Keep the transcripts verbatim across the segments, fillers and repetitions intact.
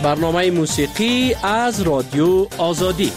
برنامه موسیقی از رادیو آزادی.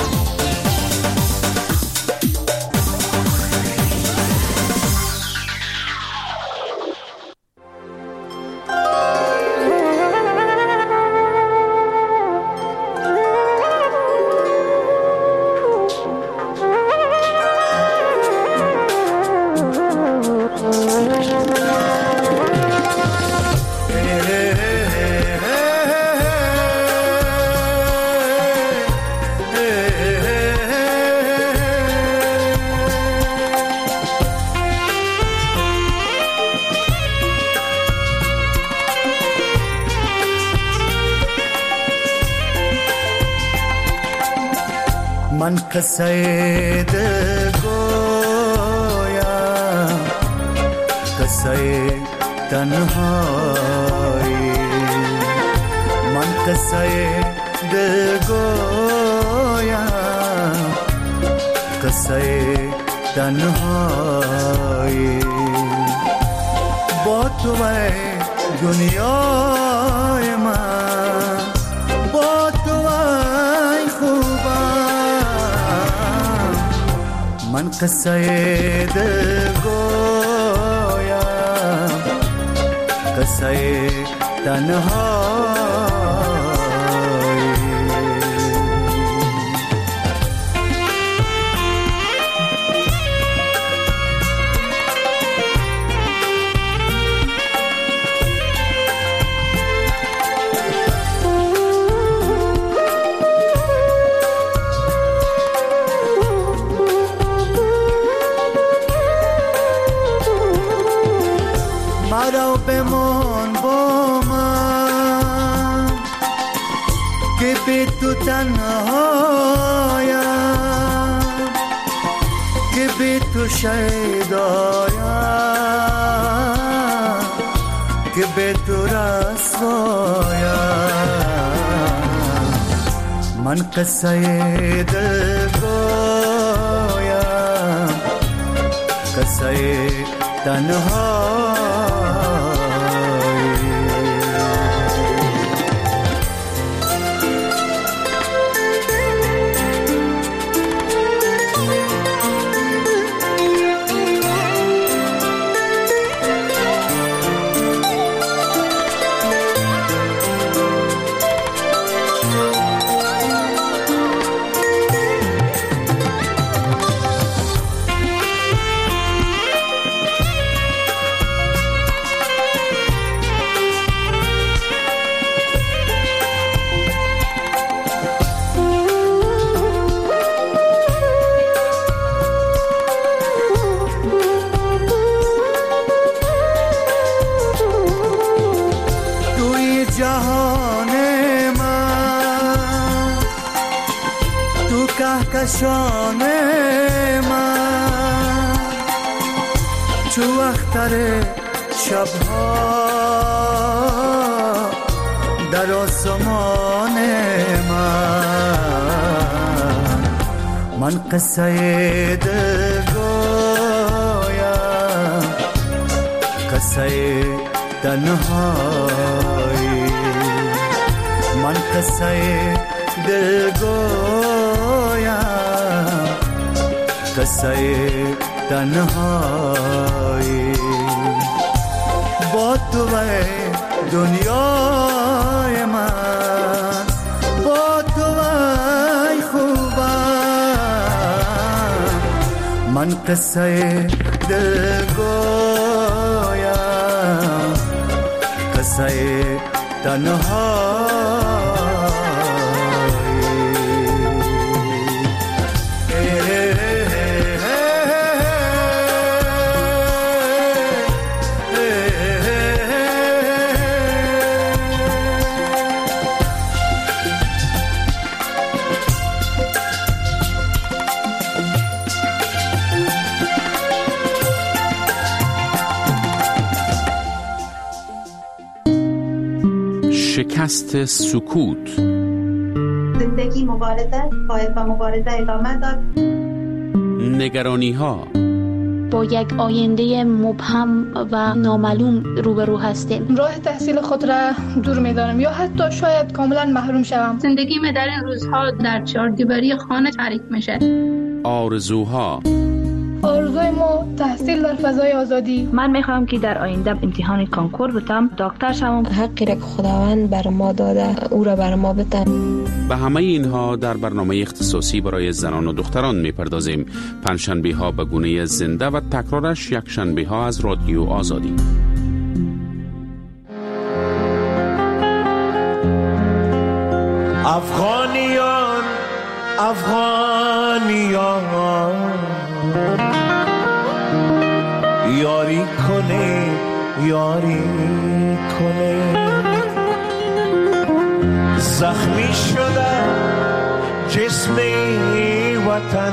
من قصه دل گویم، قصه تنهایی. من قصه دل گویم، قصه تنهایی. با تو ای دنیای من، با تو ای خوبم. من قصه دل گویم، قصه تنهایی. مرا بمان با من که بی تو تنهایم، که بی تو شیدایم، که بی تو رسوایم. من قصه دل گویم، قصه تنهایم. جهان من تو کهکشان من، چو اختر شبها در آسمان من. من قصه دل گویم، قصه تنهایی. من قصه دل گویم، قصه تنهایی. با تو ای دنیای من، با تو ای خوبم. من قصه دل گویم، قصه تنهایی. شکست سکوت. زندگی مبارزه، باید با مبارزه ادامه داد. نگرانی ها، با یک آینده مبهم و نامعلوم روبرو هستیم. راه تحصیل خود را دور می‌دانم یا حتی شاید کاملا محروم شوم. زندگی من در این روزها در چهاردیواری خانه تعریف میشه. آرزوها. آرزوی ما تحصیل در فضای آزادی. من میخوام که در آینده امتحان کنکور بتم، دکتر شوم. حقی را که خداوند بر ما داده او را بر ما بده. به همه اینها در برنامه اختصاصی برای زنان و دختران میپردازیم. پنجشنبه ها به گونه زنده و تکرارش یک شنبه ها از رادیو آزادی. افغانیان افغانیان یاری کنه یاری کنه زخمی شده جسم وطن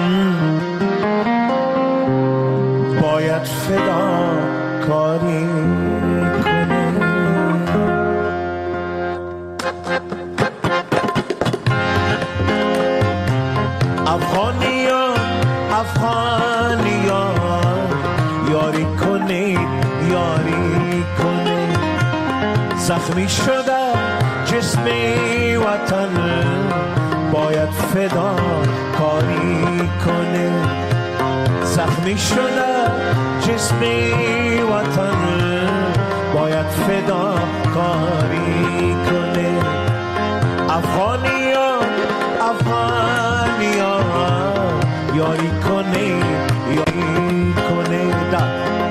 باید فدا کاری کنه افغانیان افغانیان یاری کنه یاری کنه زخمی شده جسم وطن باید فدا کاری کنه زخمی شده جسم وطن باید فدا کاری کنه افغانیان افغانیان یاری کنه یاری کنه دا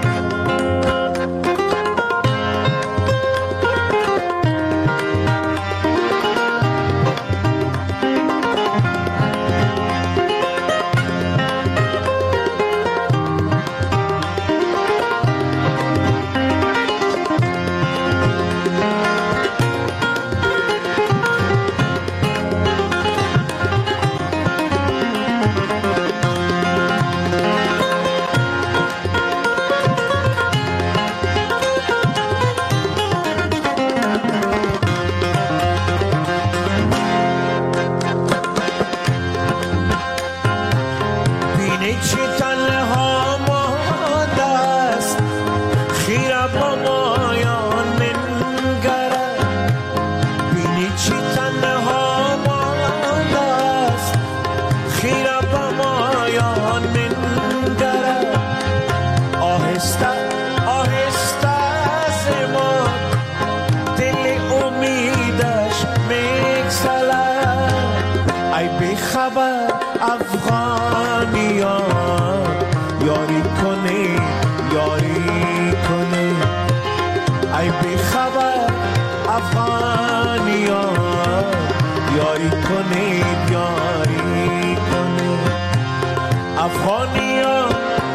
افغانیان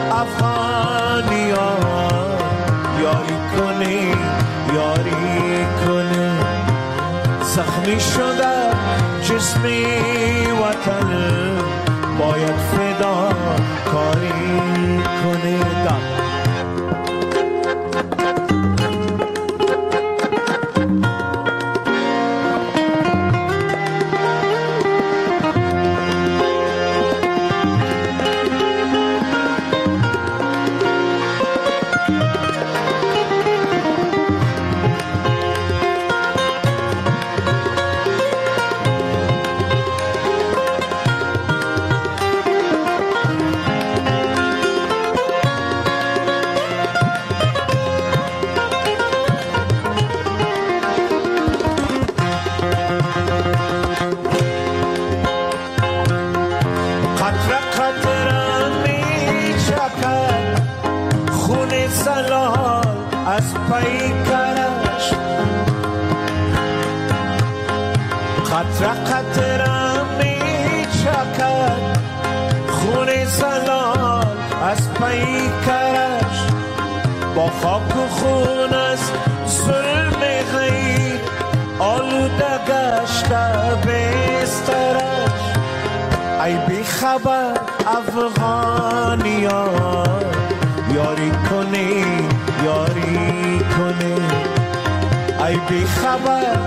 افغانیان یاری کنه یاری کنه زخمی شده جسم وطن باید فدا کاری کنه دا قطره قطره می چکد خون زلال از پیکرش با خاک و خون از ظلم غیر آلوده گشته بسترش ای بی خبر افغانیان یاری کنی یاری کنی ای بی خبر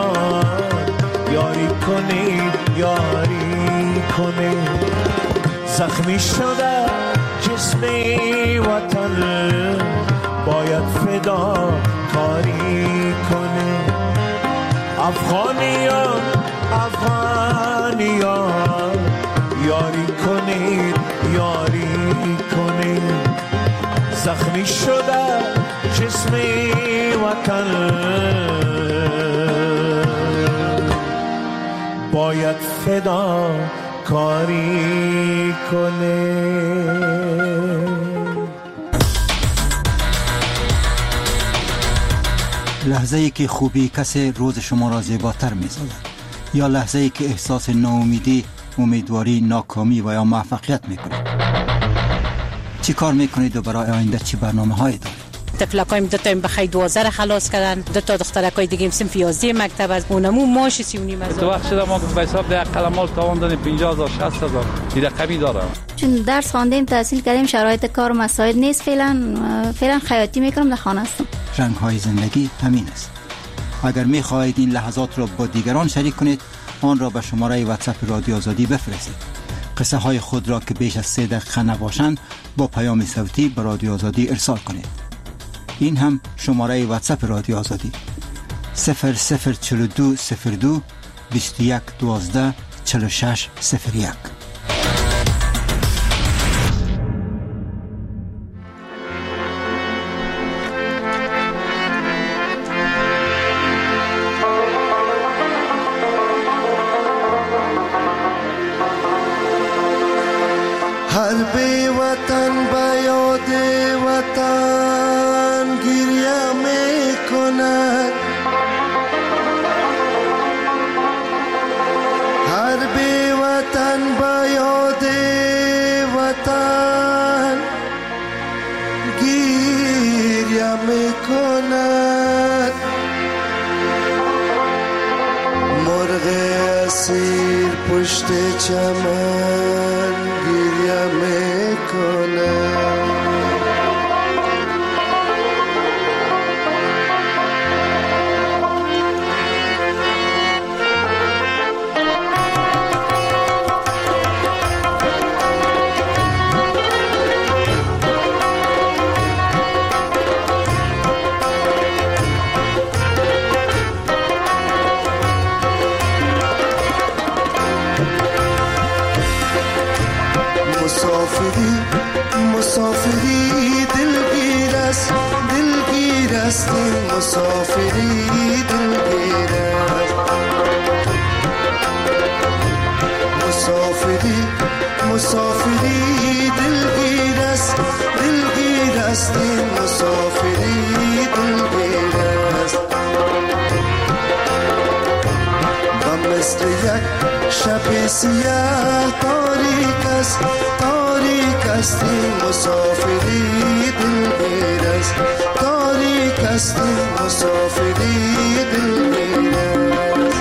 افغانیان یاری کنی یاری کنی زخمی شده جسم وطن باید فدا کاری کنه. افغانیان افغانیان یاری کنید یاری کنید. زخمی شده جسم وطن باید فدا کاری کنه. لحظه ای که خوبی کسی روز شما را زیباتر می سازد، یا لحظه ای که احساس ناامیدی، امیدواری، ناکامی و یا موفقیت می کنید. چی کار می کنید و برای آینده چی برنامه هایی دارید؟ تفلکایم دو تا بخی دوازده را خلاص کردن، دو تا دخترکای دیگه هم صنف یازده مکتب از اونمو ماش سی و نیم هزار. تو وقت شده ما به حساب ده قلمال تاوان دادیم پنجاه هزار شصت هزار این رقمی دارم. چون درس خواندیم تحصیل کردیم شرایط کار مساعد نیست، فعلا فعلا خیاطی میکنم، در خانه هستم. رنگ های زندگی همین است. اگر می خواهید این لحظات را با دیگران شریک کنید، آن را به شماره واتساپ رادیو آزادی بفرستید. قصه های خود را که بیش از سه دقیقه نباشند با پیام صوتی به رادیو آزادی ارسال کنید. این هم شماره واتساپ رادیو آزادی صفر صفر چهل و دو صفر دو بیست و یک دوازده چهل و شش صفر یک. هر بی وطن به یاد وطن گریه می کند، هر بی وطن به یاد وطن گریه می کند. مرغ اسیر پشت چمن گریه می کند. مسافری مسافری دلگیر است، دلگیر است این مسافری دلگیر است. مسافری مسافری دلگیر است، دلگیر است این مسافری دلگیر است. و مثل یک شب سیاه تاریک است، تاریک است این مسافری دلگیر است، تاریک است این مسافری دلگیر است.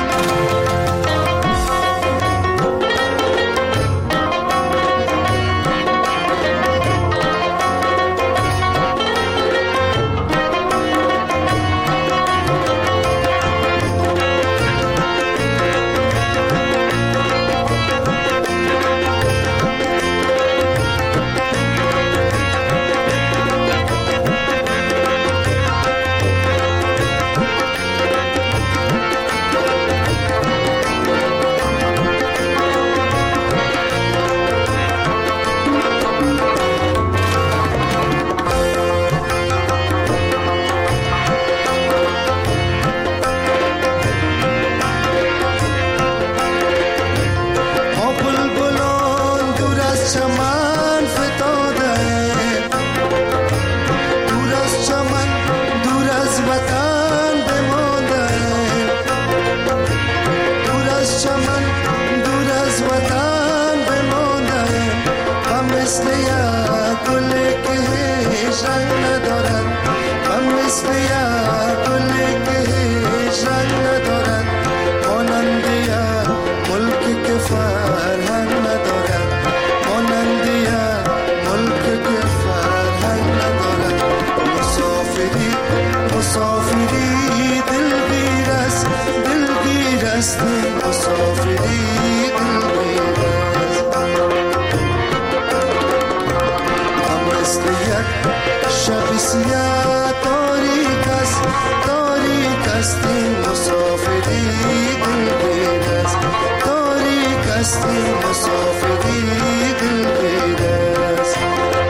مثل یک شب سیاه تاریک است تاریک است این مسافری دلگیر است تاریک است این مسافری دلگیر است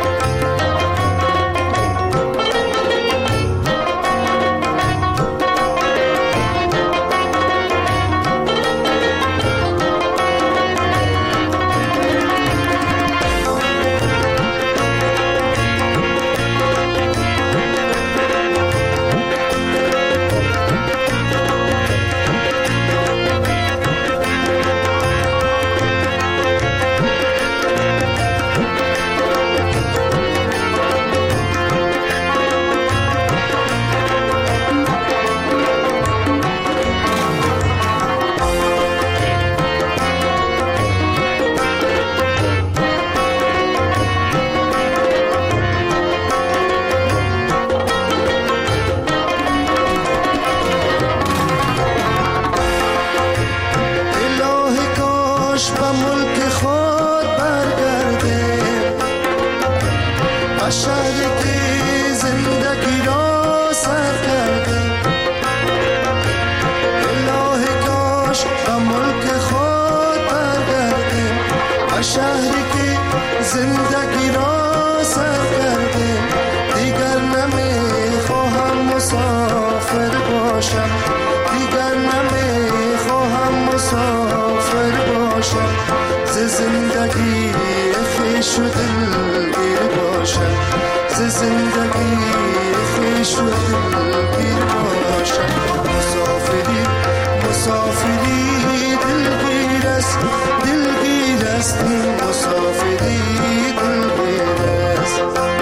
شهری که زندگی را سر کرده دیگر نمیخواهم مسافر باشم دیگر نمیخواهم مسافر باشم ز زندگی خویش و دلگیر باشم ز زندگی خویش و دلگیر باشم مسافری مسافری دلگیر است دلگیر است این مسافری دلگیر است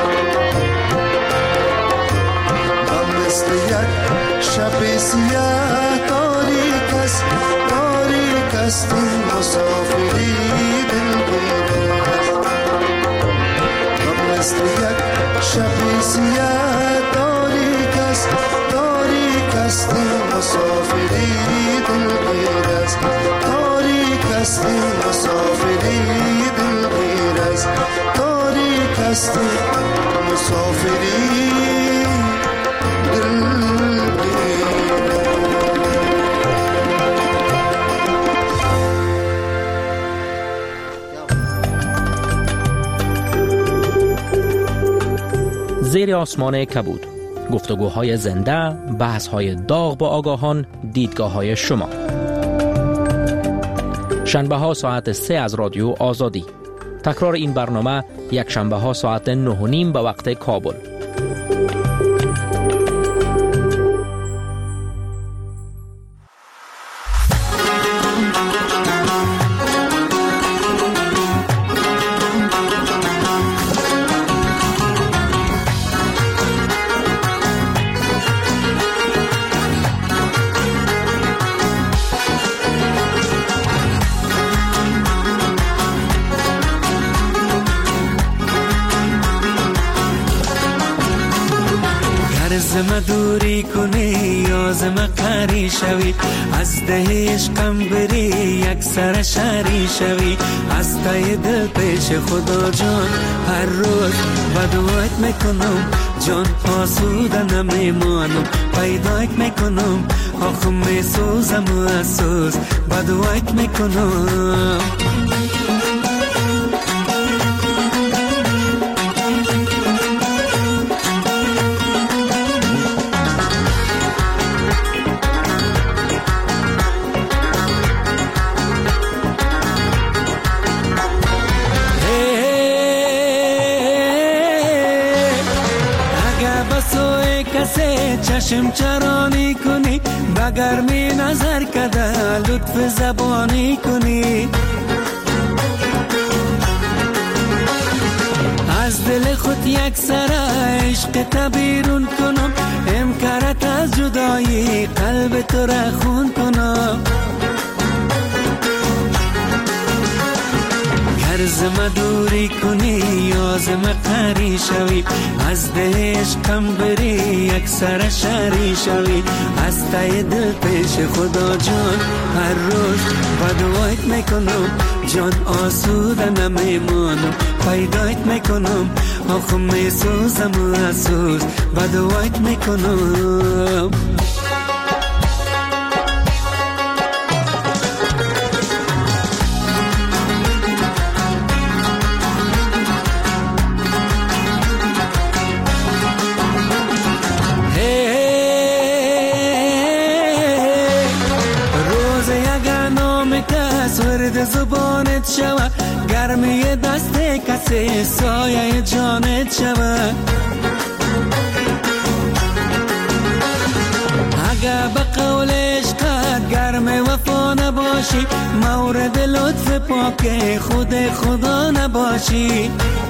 من مثل یک شب سیاه تاریک است تاریک است این مسافری دلگیر است من مثل یک شب سیاه تاریک است تاریک است این مسافری دلگیر است تاریک است این مسافری دلگیر است تاریک است این مسافری زیر آسمان کبود، گفتگوهای زنده، بحث‌های داغ با آگاهان، دیدگاه‌های شما. شنبه ها ساعت سه از رادیو آزادی. تکرار این برنامه یک شنبه ها ساعت نه و نیم به وقت کابل. زم دوری کنی یا زم قری شوی از ده عشقم بری یک سر شری شوی از تای دل پیش خدا جان هر روز بدوایت میکنم جان آسوده نمیمانم پیدایت میکنم آخم میسوزم و اسوز بدوایت میکنم چشم چرانی کنی بگر می نظر کده لطف زبانی کنی از دل خود یک سر عشق تبیرون کنم امکارت از جدایی قلب تو را خون کنم گر زم دوری کنی یا زم قری شوی از دهش کم بری یک سر شری شوی از تای دل پیش خدا جان هر روز بدوایت میکنم جان آسوده نمیمانم پیدایت میکنم آخ میسوزم و اسوز بدوایت میکنم زبانت شوه گرمی دست کسی سایه جانت شوه اگه به قول عشقت گرم وفا نباشی مورد لطف پاک خود خدا نباشی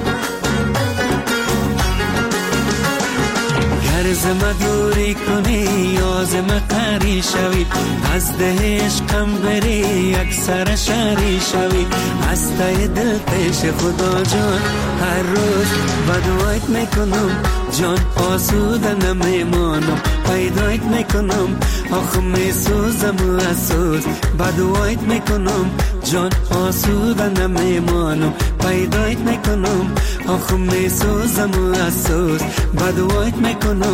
گر زم دوری کنی یا زم قری شوی از دهش کم بری یک سر شری شوی از تای دل پیش خدا جان هر روز بدوایت میکنم جان آسوده نمیمانم پیدایت میکنم آخ میسوزم و اسوز بدوایت میکنم جان آسوده نمیمانم پیدایت میکنم آخ میسوزم و اسوز بدوایت میکنم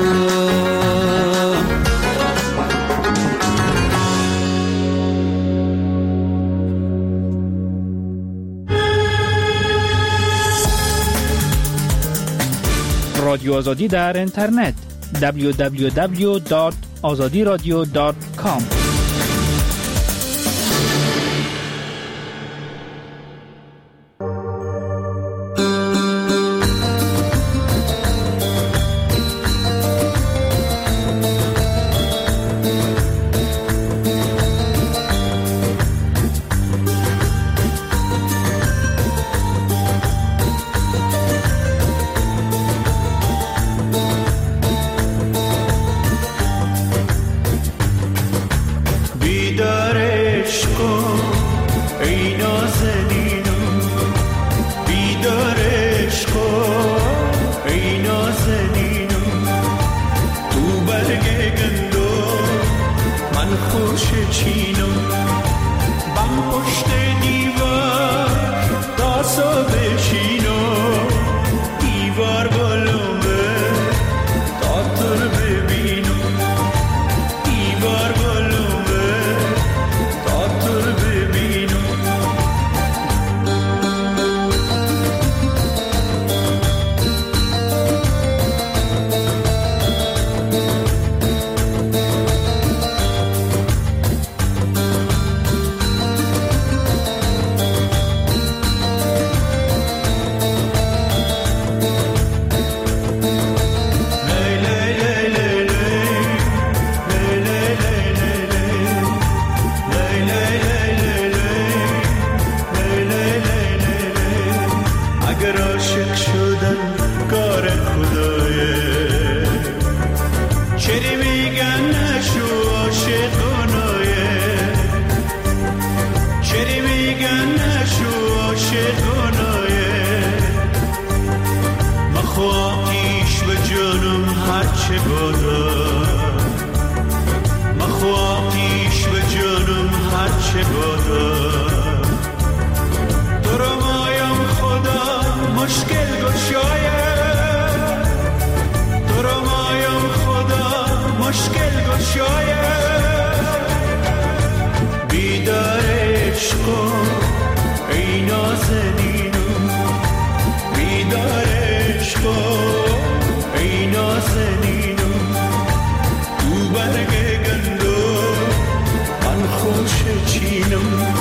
رادیو آزادی در اینترنت دبلیو دبلیو دبلیو دات آزادی رادیو دات کام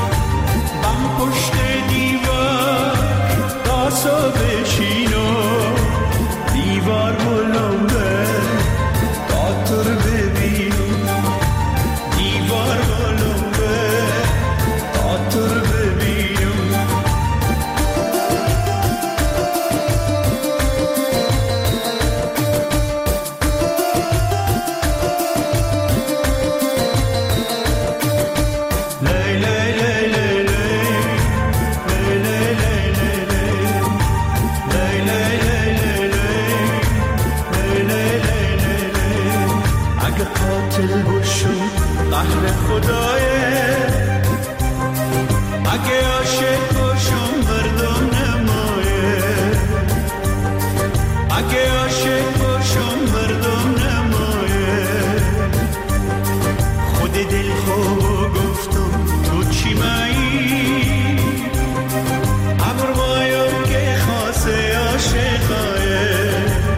بم پشت دیوار تاسو بشینو خدایه اگه عاشق باشم مردم نمایه اگه عاشق باشم مردم نمایه خود دل خوب گفتم تو چی مایی عبر بایم که خاصه عاشقایه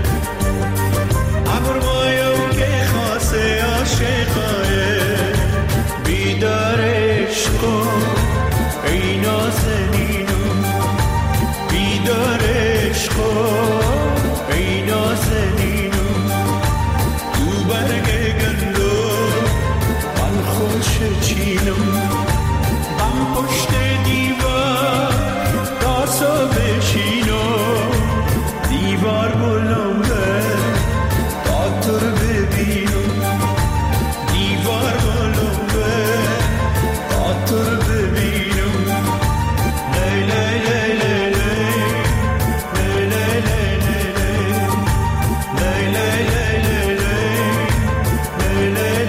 عبر بایم که خاصه عاشقایه بیدار عشقو ای نازنینو بیدار عشقو ای نازنینو تو برگ گندو من خوش چینم بم پشت دیوار تاسو بشینو دیوار بلنده تا تو رو ببینم دیوار بلنده تا تو رو ببینم لی لی لی لی لی لی لی لی لی لی لی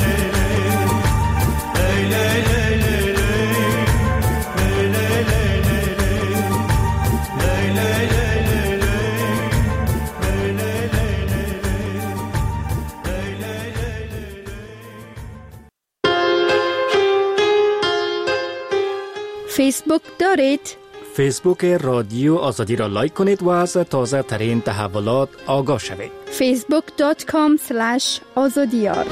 فیسبوک دارید؟ فیسبوک رادیو آزادی را لایک کنید و از تازه ترین تحولات آگاه شوید. فیسبوک دات کام سلش آزادیار.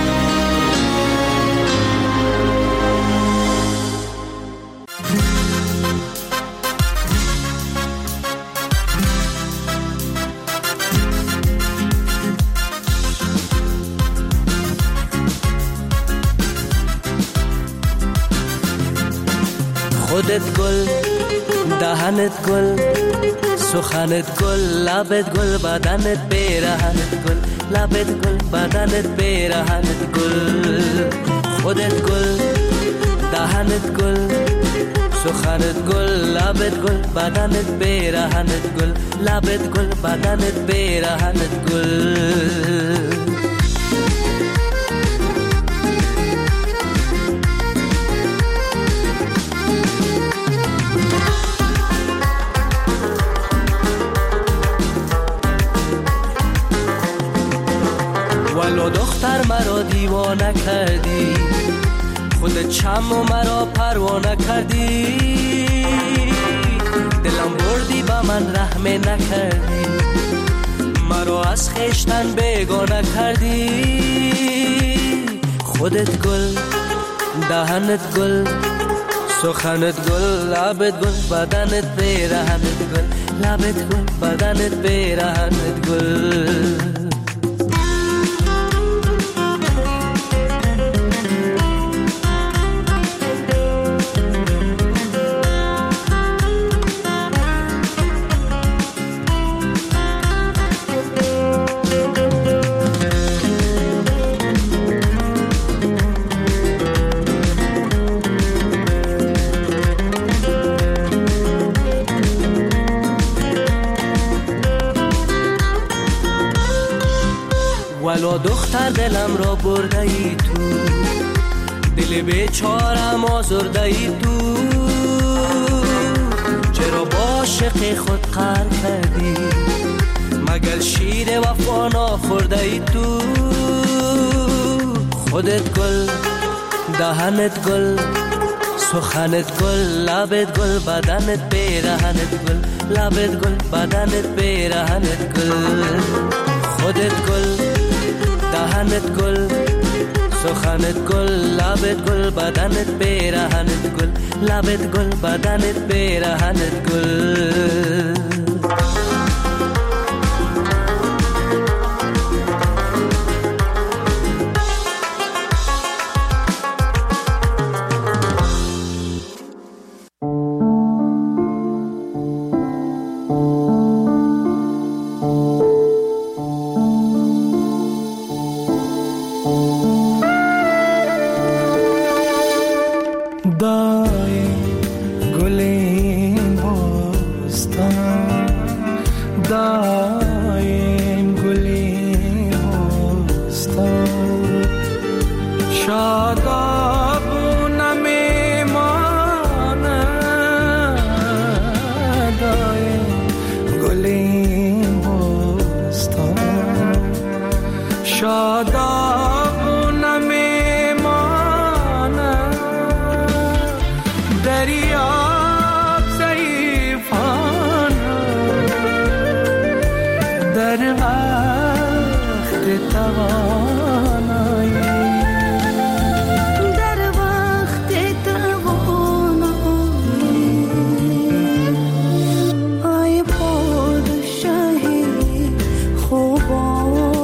خودت گل، دهنت گل، سخنت گل، لبت گل، بدنت پیرهنت گل، لبت گل، بدنت پیرهنت گل. خودت گل، دهنت گل، سخنت گل، لبت گل، بدنت پیرهنت گل، لبت گل، بدنت پیرهنت گل. ولو دختر مرا دیوانه کردی، خودت چم و مرا پروانه کردی، دلم بردی با من رحم نکردی، مرا از خیشتن بیگانه کردی. خودت گل، دهنت گل، سخنت گل، لبت گل، بدنت پیرهنت گل، لبت گل، بدنت پیرهنت گل. ولو دختر دلم را برده ای تو، دل بیچارم آزرده ای تو، چرا با عاشق خود قهر کردی، مگر شیر وفا نخورده ای تو. خودت گل، دهنت گل، سخنت گل، لبت گل، بدنت پیرهنت گل، لبت گل، بدنت پیرهنت گل. خودت گل، دهنت گل، سخنت گل، لبت گل، بدنت پیرهنت گل، لبت گل، بدنت پیرهنت گل. دای گل بستان شاداب نمیماند دریاب ضعیفانه در وقت توانایی در وقت توانایی ای پادشاهی خوبان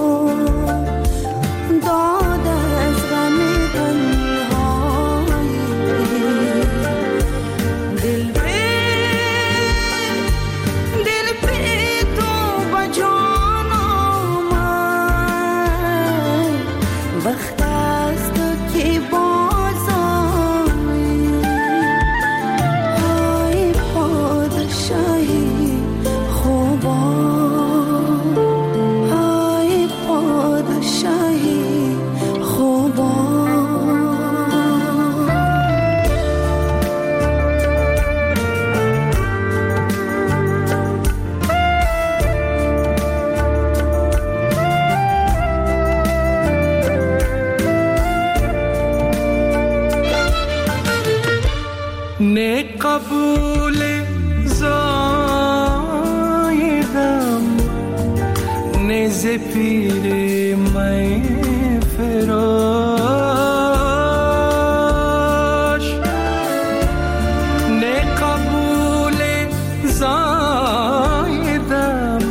نه قبول زایدم نه زپیر می فراش نه قبول زایدم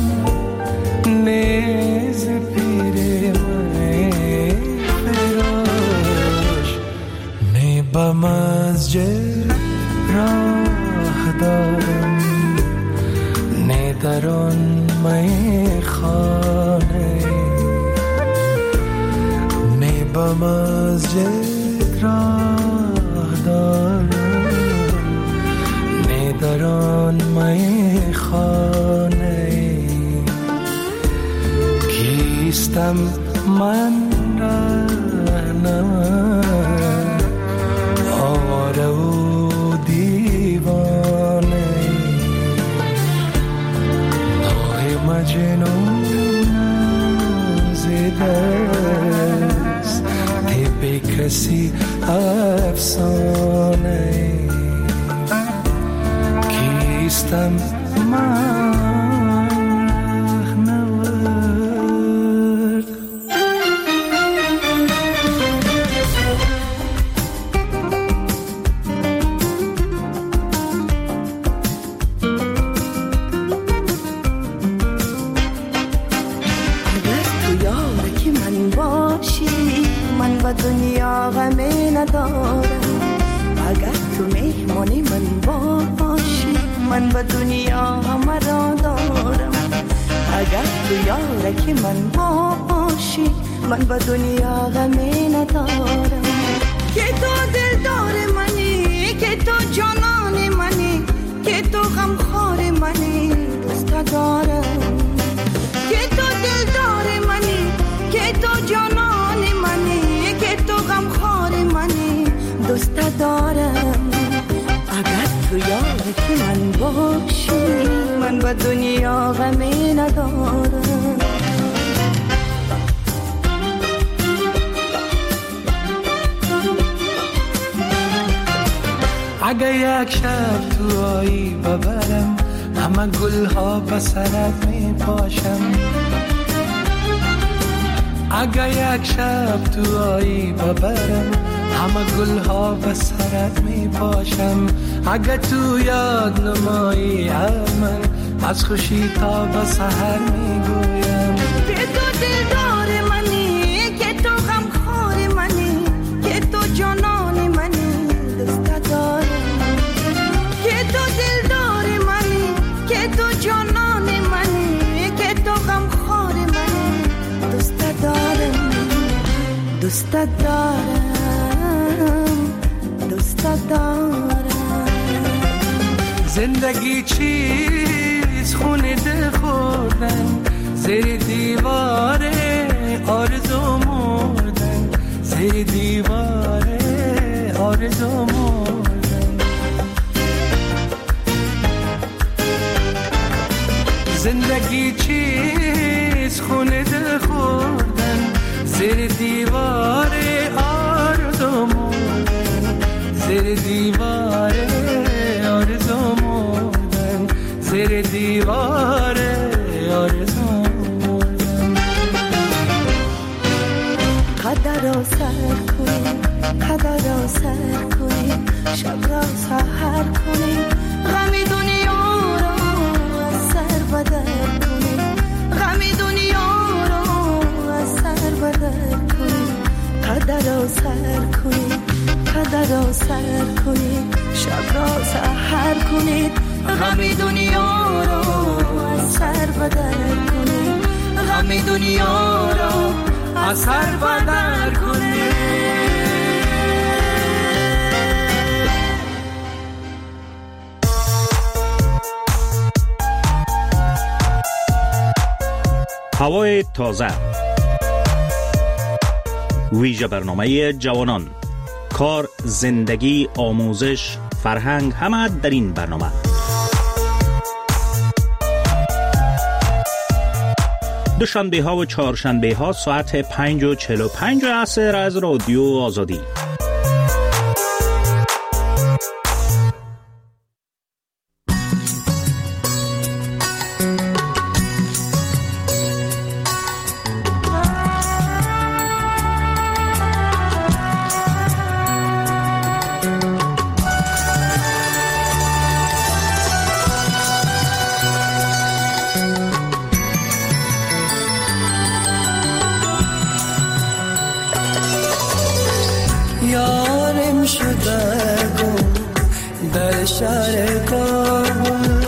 نه زپیر می فراش نه با مسجد راه دارم نه در آن میخانه نه با مسجد راه دارم نه در آن میخانه کیستم من رهنم آواره و دیوانه نوع مجنون زدست طب کسی افسانه کیستم من دنیا غمی ندارم اگر تو مهمانی من باشی من به دنیا همه را دارم اگر تو یارک من باشی من به دنیا غمی ندارم که تو دلدار منی که تو جانان منی که تو غمخوار منی دوست دارم که تو دلدار منی که تو جانان منی که تو غمخوار منی دوست دارم اگر تو یارک من باشی من به دنیا غمی ندارم اگه یک شب تو آیی ببرم همه گلها به سرت می پاشم اگه یک شب تو آیی ببرم همه گلها به سرت می پاشم اگه تو یاد نمایی من از خوشی تا به سحر می گویم که تو دلدار منی که تو غمخوار منی که تو جانان منی دوست دارم که تو دلدار منی که تو جانان منی که تو غمخوار منی دوست دارم دوست دارم دوست دارم زندگی چیز خونه دل خوردن زیر دیواره آرزو مردن زیر دیواره آرزو مردن زندگی چیز خونه دل خوردن زیر دیوار آرزو مردن، زیر دیوار آرزو مردن، زیر دیوار آرزو مردن. قدر را سر کنیم، قدر را سر کنیم، شب را سحر کنیم، غم دنیا را از سر بدر کنیم، غم دنیا را از سر بدر کنیم. قدر را سر کنیم، قدر را سر کنیم، شب را سحر کنیم، غم دنیا را از سر بدر کنیم، غم دنیا را از سر بدر کنیم. هوای تازه، ویژه برنامه جوانان، کار، زندگی، آموزش، فرهنگ، همه در این برنامه. دوشنبه ها و چهارشنبه ها ساعت پنج و چهل و پنج عصر از رادیو آزادی. یارم شده گم در شهر کابل،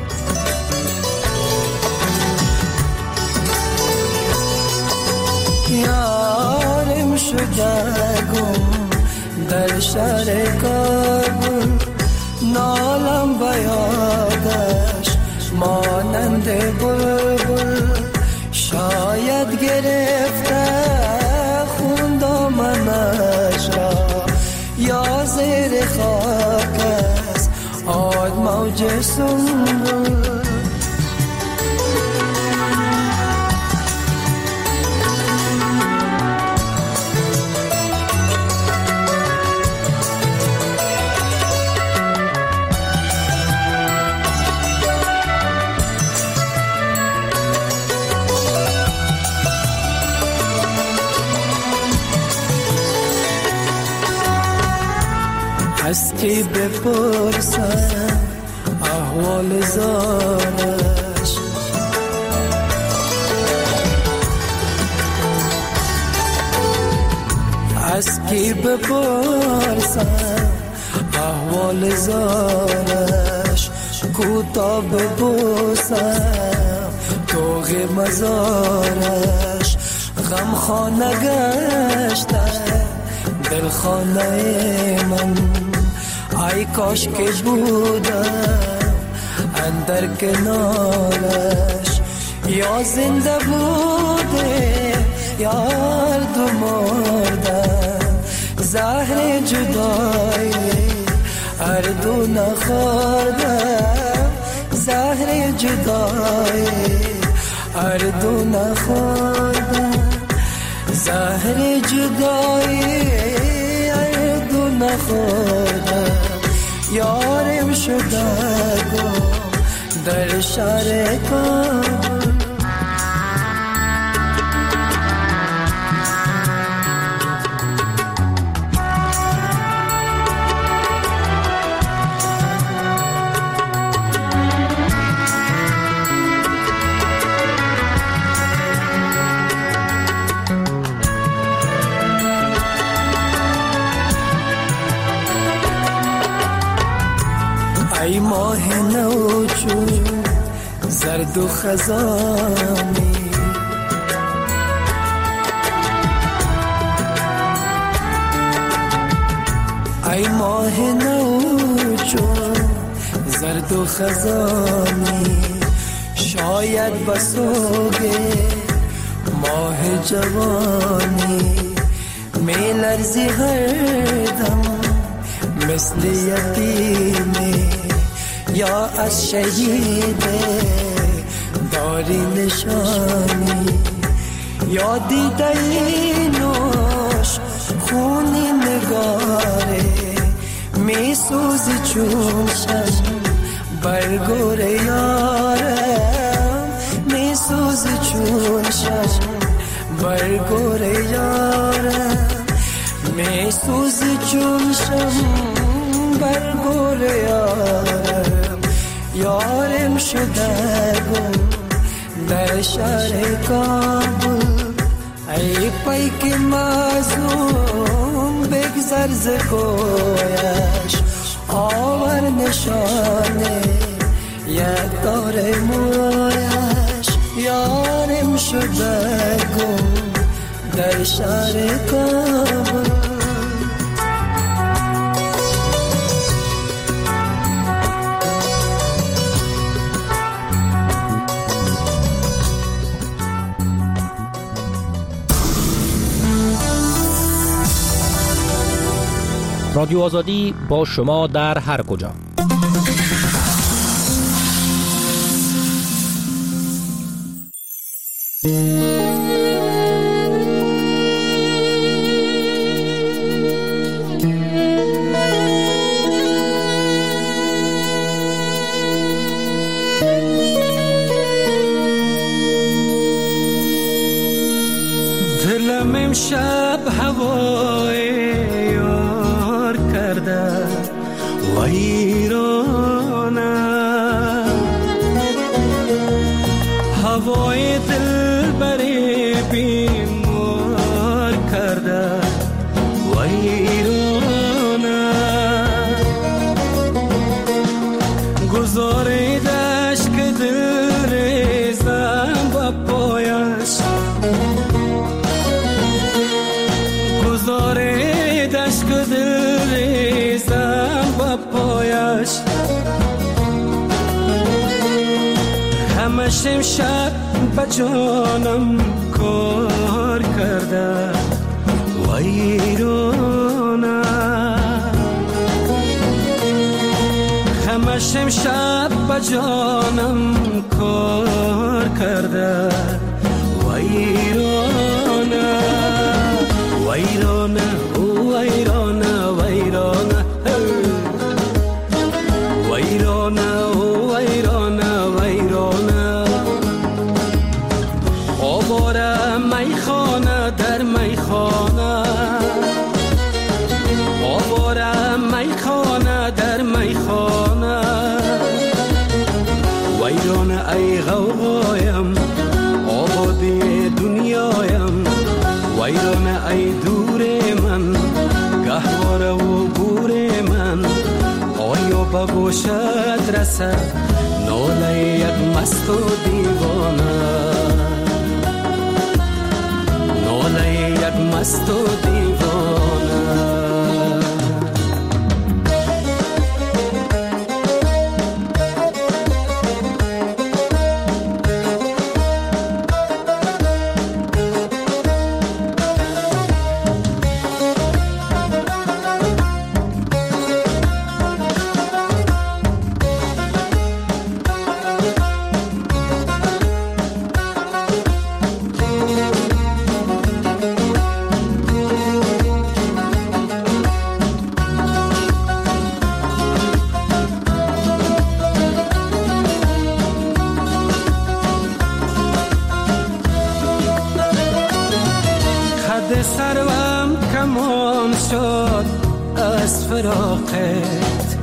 یارم شده گم در شهر کابل، نالم بیادش مانند بلبل، شاید گرفته خون دامنش را یا زیر خاک است آد موج سنبل. از کی بپرسم احوال زارش، از کی بپرسم احوال زارش، کوتا ببوسم توغ مزارش، غم خانه گشته دل خانه من، ای کاش که بودم اندر کنارش، یا زنده بوده یا هر دو مردم، زهر جدایی هر دو نخوردم، زهر جدایی هر دو نخوردم، زهر جدایی هر دو نخوردم. یارم شده گم در شهر کابل، ای ماه نو چون زرد و خزانی، ای ماه نو چون زرد و خزانی، شاید بسوگه ماه جوانی، می لرزی هر دم مثل یتیمی، یا از شهید داری نشانی، یا دیده نوش خونی نگاره می سوزی چون ششم برگور یارم می سوزی چون ششم برگور یارم می سوزی چون ششم برگور یارم یارم شده گم در شهر کابل ای پیک مازون بگذر ز کویش آور نشانه یک دار مویش یارم شده گم در شهر کابل رادیو آزادی با شما در هر کجا. دلم امشب هوای ویرانه هوای دل بری بیمار کرده ویرانه گذاریدش که دل ریزم با پایش گذاریدش که دل ریزم پایش همش امشب با جانم کار کرده ویرانه همش امشب با جانم کار کرده ویرانه ویرانه ویرانه ویرانه ویرانه ویرانه ویرانه آواره میخانه در میخانه آواره میخانه در میخانه ویرانه ای غوغایم آبادی دنیایم ویرانه ای دور من گهواره و گور من آیا با گوشت رسد ناله یک مست و دیوانه ناله یک مست و دیوانه سروم کمان شد از فراقت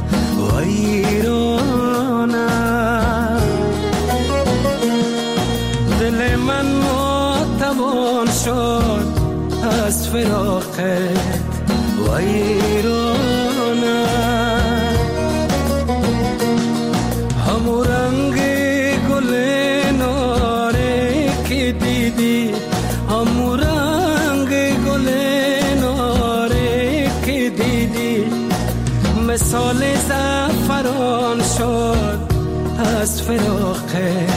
ویرانه دل من ماتوان شد از فراقت ویرانه همو رنگ گل ناره که دیدی همو رنگ گل ناره که دیدی مثال زعفران شد از فراقت